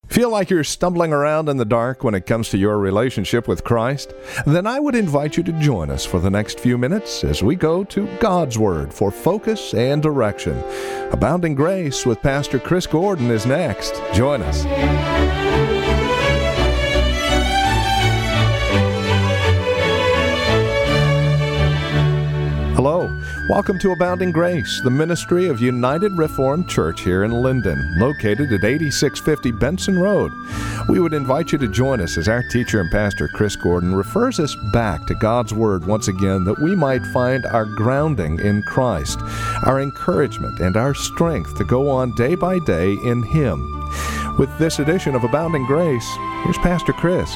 Feel like you're stumbling around in the dark when it comes to your relationship with Christ? Then I would invite you to join us for the next few minutes as we go to God's Word for focus and direction. Abounding Grace with Pastor Chris Gordon is next. Join us. Hello. Welcome to Abounding Grace, the ministry of United Reformed Church here in Linden, located at 8650 Benson Road. We would invite you to join us as our teacher and pastor, Chris Gordon, refers us back to God's Word once again that we might find our grounding in Christ, our encouragement, and our strength to go on day by day in Him. With this edition of Abounding Grace, here's Pastor Chris.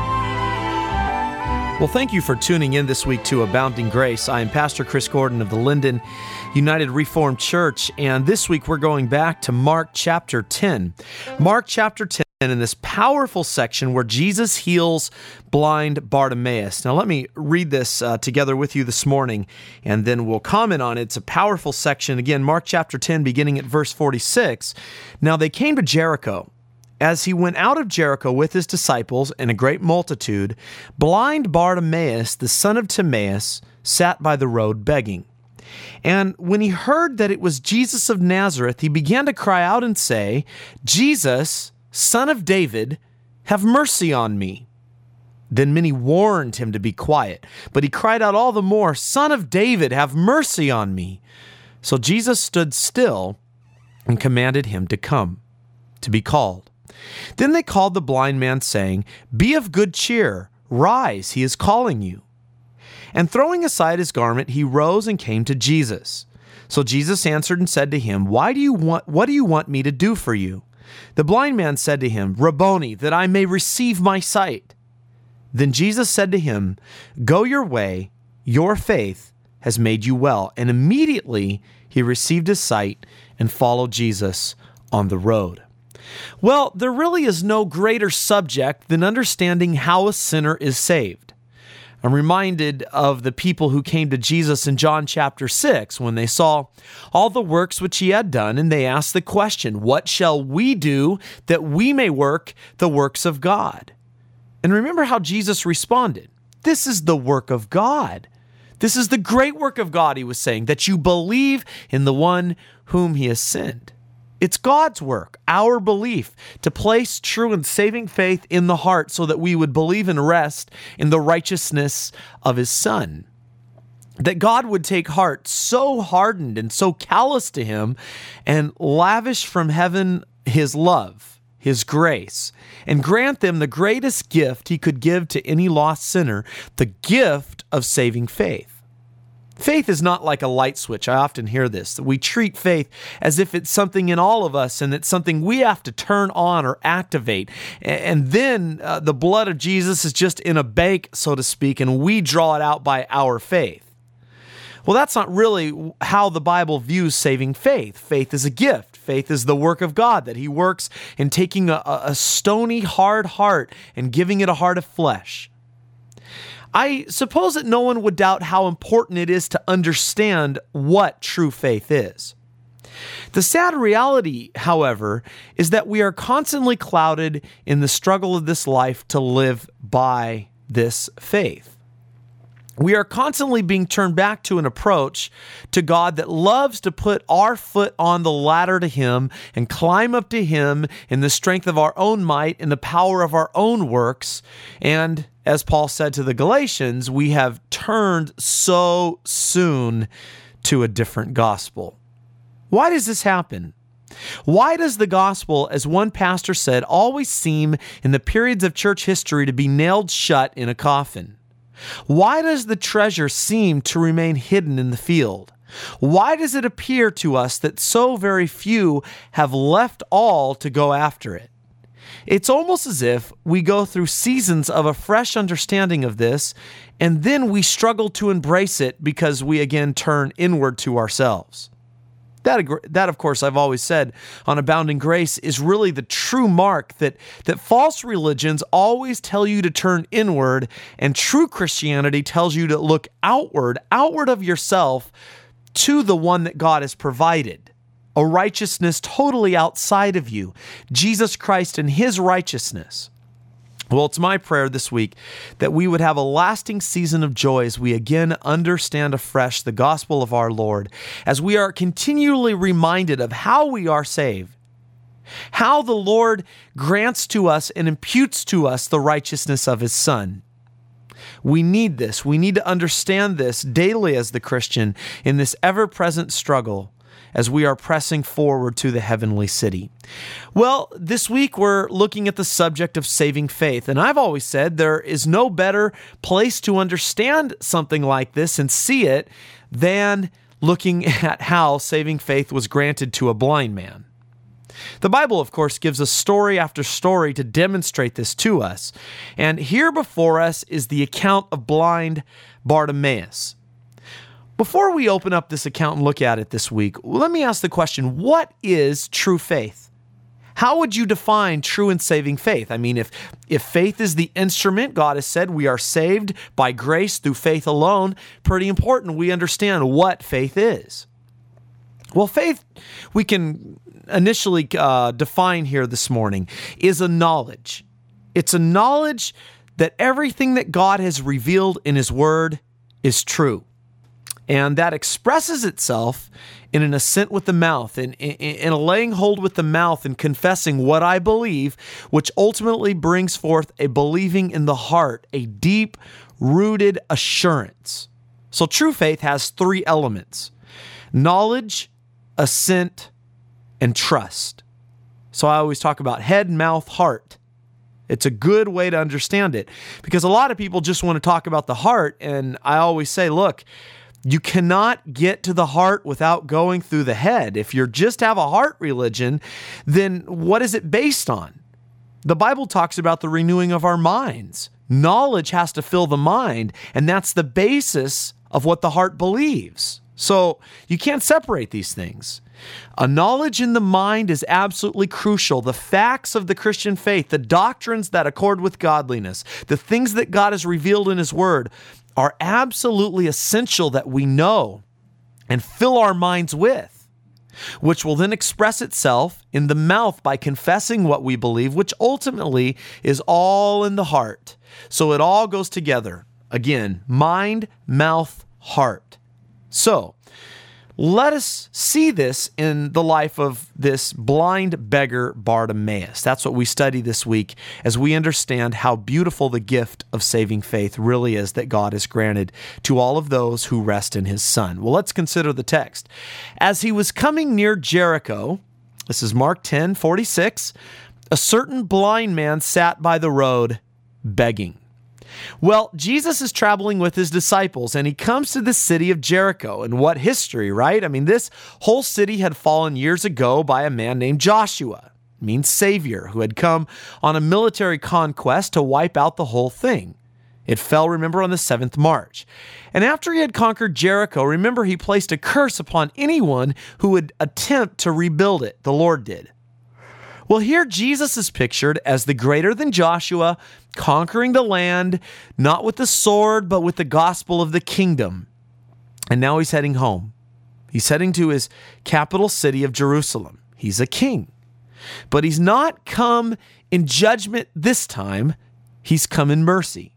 Well, thank you for tuning in this week to Abounding Grace. I am Pastor Chris Gordon of the Linden United Reformed Church, and this week we're going back to Mark chapter 10. Mark chapter 10 in this powerful section where Jesus heals blind Bartimaeus. Now let me read this together with you this morning, and then we'll comment on it. It's a powerful section. Again, Mark chapter 10, beginning at verse 46. Now they came to Jericho. As he went out of Jericho with his disciples and a great multitude, blind Bartimaeus, the son of Timaeus, sat by the road begging. And when he heard that it was Jesus of Nazareth, he began to cry out and say, "Jesus, Son of David, have mercy on me." Then many warned him to be quiet, but he cried out all the more, "Son of David, have mercy on me." So Jesus stood still and commanded him to come, to be called. Then they called the blind man, saying, "Be of good cheer, rise, he is calling you." And throwing aside his garment, he rose and came to Jesus. So Jesus answered and said to him, what do you want me to do for you?" The blind man said to him, "Rabboni, that I may receive my sight." Then Jesus said to him, "Go your way, your faith has made you well." And immediately he received his sight and followed Jesus on the road. Well, there really is no greater subject than understanding how a sinner is saved. I'm reminded of the people who came to Jesus in John chapter 6 when they saw all the works which he had done, and they asked the question, "What shall we do that we may work the works of God?" And remember how Jesus responded. This is the work of God. This is the great work of God, he was saying, that you believe in the one whom he has sent. It's God's work, our belief, to place true and saving faith in the heart so that we would believe and rest in the righteousness of his Son. That God would take hearts so hardened and so callous to him and lavish from heaven his love, his grace, and grant them the greatest gift he could give to any lost sinner, the gift of saving faith. Faith is not like a light switch. I often hear this, that we treat faith as if it's something in all of us and it's something we have to turn on or activate. And then the blood of Jesus is just in a bank, so to speak, and we draw it out by our faith. Well, that's not really how the Bible views saving faith. Faith is a gift. Faith is the work of God, that he works in taking a stony, hard heart and giving it a heart of flesh. I suppose that no one would doubt how important it is to understand what true faith is. The sad reality, however, is that we are constantly clouded in the struggle of this life to live by this faith. We are constantly being turned back to an approach to God that loves to put our foot on the ladder to him and climb up to him in the strength of our own might and the power of our own works. And as Paul said to the Galatians, we have turned so soon to a different gospel. Why does this happen? Why does the gospel, as one pastor said, always seem in the periods of church history to be nailed shut in a coffin? Why does the treasure seem to remain hidden in the field? Why does it appear to us that so very few have left all to go after it? It's almost as if we go through seasons of a fresh understanding of this, and then we struggle to embrace it because we again turn inward to ourselves. That, of course, I've always said on Abounding Grace is really the true mark that false religions always tell you to turn inward, and true Christianity tells you to look outward of yourself to the one that God has provided. a righteousness totally outside of you, Jesus Christ and his righteousness. Well, it's my prayer this week that we would have a lasting season of joy as we again understand afresh the gospel of our Lord, as we are continually reminded of how we are saved, how the Lord grants to us and imputes to us the righteousness of his Son. We need this. We need to understand this daily as the Christian in this ever-present struggle as we are pressing forward to the heavenly city. Well, this week we're looking at the subject of saving faith, and I've always said there is no better place to understand something like this and see it than looking at how saving faith was granted to a blind man. The Bible, of course, gives us story after story to demonstrate this to us, and here before us is the account of blind Bartimaeus. Before we open up this account and look at it this week, let me ask the question, what is true faith? How would you define true and saving faith? I mean, if faith is the instrument, God has said we are saved by grace through faith alone, pretty important we understand what faith is. Well, faith, we can initially define here this morning, is a knowledge. It's a knowledge that everything that God has revealed in his word is true. And that expresses itself in an assent with the mouth, in a laying hold with the mouth and confessing what I believe, which ultimately brings forth a believing in the heart, a deep-rooted assurance. So true faith has three elements: knowledge, assent, and trust. So I always talk about head, mouth, heart. It's a good way to understand it because a lot of people just want to talk about the heart, and I always say, look, you cannot get to the heart without going through the head. If you just have a heart religion, then what is it based on? The Bible talks about the renewing of our minds. Knowledge has to fill the mind, and that's the basis of what the heart believes. So you can't separate these things. A knowledge in the mind is absolutely crucial. The facts of the Christian faith, the doctrines that accord with godliness, the things that God has revealed in his word are absolutely essential that we know and fill our minds with, which will then express itself in the mouth by confessing what we believe, which ultimately is all in the heart. So it all goes together. Again, mind, mouth, heart. So let us see this in the life of this blind beggar Bartimaeus. That's what we study this week as we understand how beautiful the gift of saving faith really is that God has granted to all of those who rest in his Son. Well, let's consider the text. As he was coming near Jericho, this is Mark 10:46, a certain blind man sat by the road begging. Well, Jesus is traveling with his disciples, and he comes to the city of Jericho. And what history, right? I mean, this whole city had fallen years ago by a man named Joshua, means Savior, who had come on a military conquest to wipe out the whole thing. It fell, remember, on the 7th March. And after he had conquered Jericho, remember, he placed a curse upon anyone who would attempt to rebuild it. The Lord did. Well, here Jesus is pictured as the greater than Joshua, conquering the land, not with the sword, but with the gospel of the kingdom. And now he's heading home. He's heading to his capital city of Jerusalem. He's a king. But he's not come in judgment this time. He's come in mercy.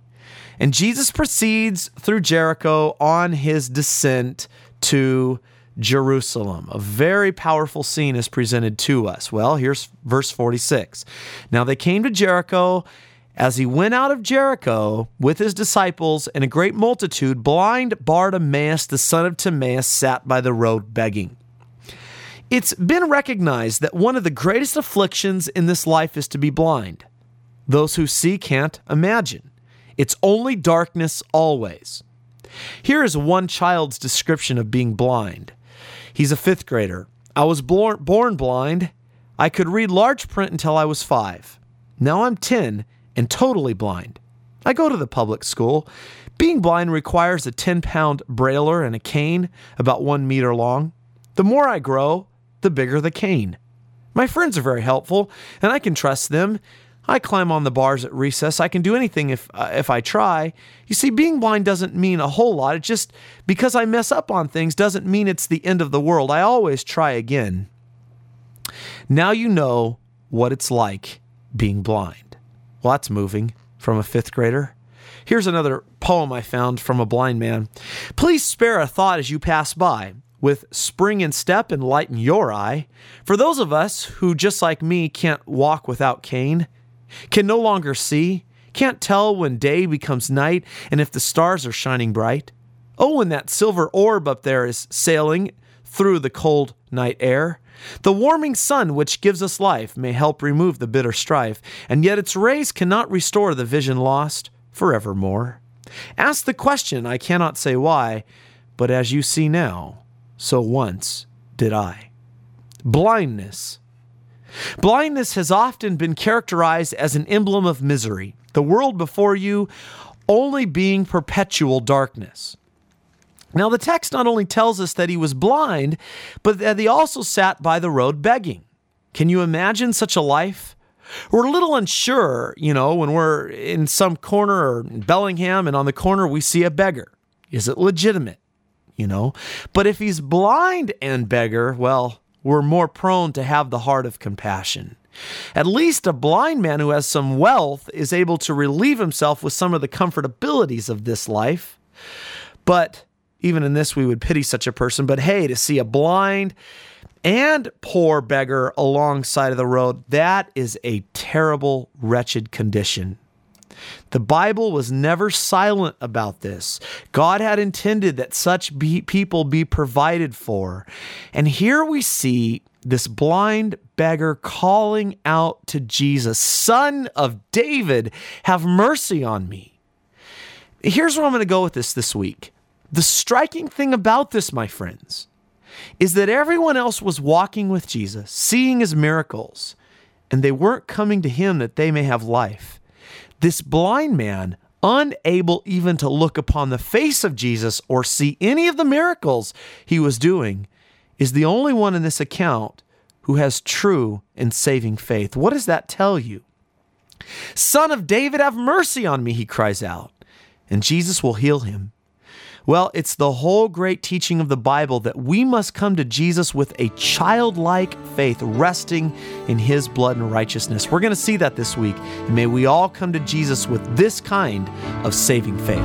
And Jesus proceeds through Jericho on his descent to Jerusalem. A very powerful scene is presented to us. Well, here's verse 46. Now they came to Jericho. As he went out of Jericho with his disciples and a great multitude, blind Bartimaeus, the son of Timaeus, sat by the road begging. It's been recognized that one of the greatest afflictions in this life is to be blind. Those who see can't imagine. It's only darkness always. Here is one child's description of being blind. He's a 5th grader. I was born blind. I could read large print until I was 5. Now I'm 10 and totally blind. I go to the public school. Being blind requires a 10-pound brailler and a cane about 1 meter long. The more I grow, the bigger the cane. My friends are very helpful, and I can trust them. I climb on the bars at recess. I can do anything if I try. You see, being blind doesn't mean a whole lot. It just, because I mess up on things doesn't mean it's the end of the world. I always try again. Now you know what it's like being blind. Well, that's moving from a fifth grader. Here's another poem I found from a blind man. Please spare a thought as you pass by, with spring in step and light in your eye. For those of us who, just like me, can't walk without cane, can no longer see, can't tell when day becomes night and if the stars are shining bright. Oh, when that silver orb up there is sailing through the cold night air, the warming sun which gives us life may help remove the bitter strife, and yet its rays cannot restore the vision lost forevermore. Ask the question, I cannot say why, but as you see now, so once did I. Blindness. Blindness has often been characterized as an emblem of misery, the world before you only being perpetual darkness. Now, the text not only tells us that he was blind, but that he also sat by the road begging. Can you imagine such a life? We're a little unsure, when we're in some corner or in Bellingham and on the corner we see a beggar. Is it legitimate? But if he's blind and beggar, well, we're more prone to have the heart of compassion. At least a blind man who has some wealth is able to relieve himself with some of the comfortabilities of this life. But even in this, we would pity such a person. But hey, to see a blind and poor beggar alongside of the road, that is a terrible, wretched condition. The Bible was never silent about this. God had intended that such people be provided for. And here we see this blind beggar calling out to Jesus, Son of David, have mercy on me. Here's where I'm going to go with this week. The striking thing about this, my friends, is that everyone else was walking with Jesus, seeing his miracles, and they weren't coming to him that they may have life. This blind man, unable even to look upon the face of Jesus or see any of the miracles he was doing, is the only one in this account who has true and saving faith. What does that tell you? Son of David, have mercy on me, he cries out, and Jesus will heal him. Well, it's the whole great teaching of the Bible that we must come to Jesus with a childlike faith, resting in his blood and righteousness. We're going to see that this week, and may we all come to Jesus with this kind of saving faith.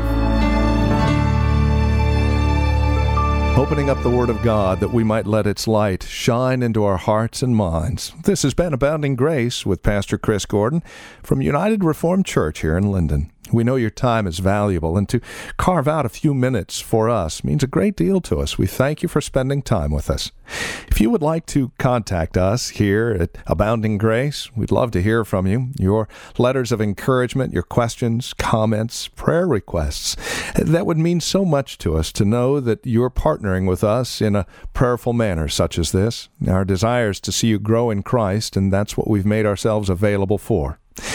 Opening up the Word of God that we might let its light shine into our hearts and minds. This has been Abounding Grace with Pastor Chris Gordon from United Reformed Church here in Linden. We know your time is valuable, and to carve out a few minutes for us means a great deal to us. We thank you for spending time with us. If you would like to contact us here at Abounding Grace, we'd love to hear from you. Your letters of encouragement, your questions, comments, prayer requests. That would mean so much to us to know that you're partnering with us in a prayerful manner such as this. Our desire is to see you grow in Christ, and that's what we've made ourselves available for.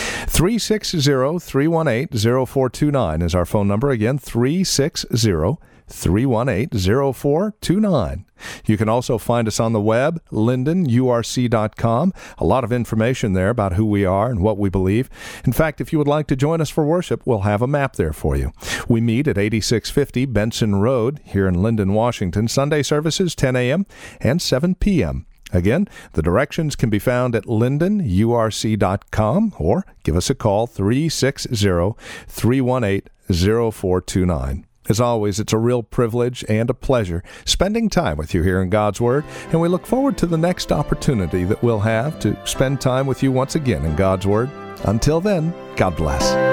360-318-0429 is our phone number. Again, 360-318-0429. You can also find us on the web, lindenurc.com. A lot of information there about who we are and what we believe. In fact, if you would like to join us for worship, we'll have a map there for you. We meet at 8650 Benson Road here in Linden, Washington. Sunday services 10 a.m. and 7 p.m. Again, the directions can be found at lindenurc.com or give us a call, 360-318-0429. As always, it's a real privilege and a pleasure spending time with you here in God's Word, and we look forward to the next opportunity that we'll have to spend time with you once again in God's Word. Until then, God bless.